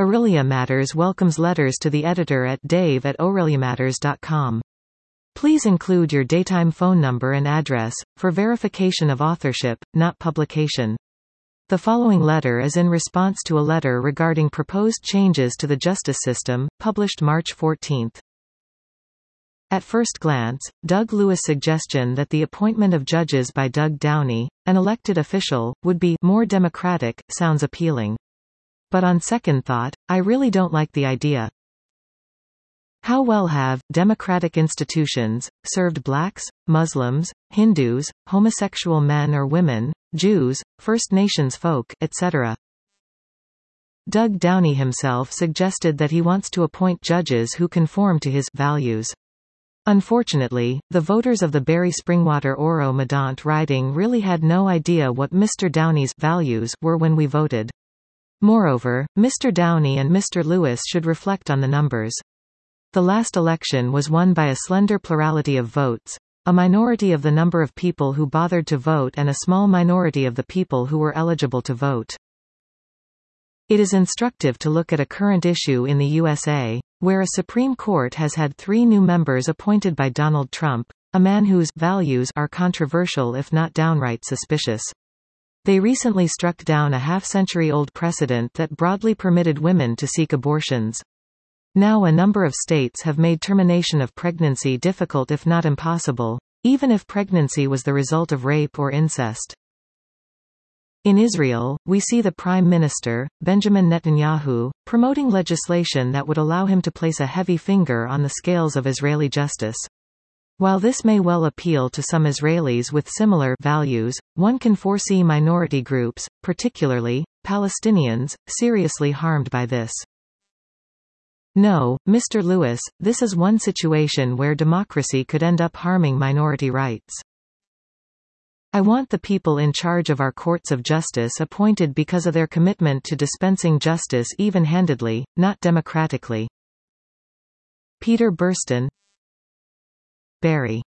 Aurelia Matters welcomes letters to the editor at dave@aureliamatters.com. Please include your daytime phone number and address, for verification of authorship, not publication. The following letter is in response to a letter regarding proposed changes to the justice system, published March 14. At first glance, Doug Lewis' suggestion that the appointment of judges by Doug Downey, an elected official, would be more democratic, sounds appealing. But on second thought, I really don't like the idea. How well have democratic institutions served blacks, Muslims, Hindus, homosexual men or women, Jews, First Nations folk, etc.? Doug Downey himself suggested that he wants to appoint judges who conform to his values. Unfortunately, the voters of the Barry-Springwater-Oro-Medonte riding really had no idea what Mr. Downey's values were when we voted. Moreover, Mr. Downey and Mr. Lewis should reflect on the numbers. The last election was won by a slender plurality of votes, a minority of the number of people who bothered to vote and a small minority of the people who were eligible to vote. It is instructive to look at a current issue in the USA, where a Supreme Court has had 3 new members appointed by Donald Trump, a man whose values are controversial if not downright suspicious. They recently struck down a half-century-old precedent that broadly permitted women to seek abortions. Now a number of states have made termination of pregnancy difficult if not impossible, even if pregnancy was the result of rape or incest. In Israel, we see the Prime Minister, Benjamin Netanyahu, promoting legislation that would allow him to place a heavy finger on the scales of Israeli justice. While this may well appeal to some Israelis with similar values, one can foresee minority groups, particularly Palestinians, seriously harmed by this. No, Mr. Lewis, this is one situation where democracy could end up harming minority rights. I want the people in charge of our courts of justice appointed because of their commitment to dispensing justice even-handedly, not democratically. Peter Burston, Barry.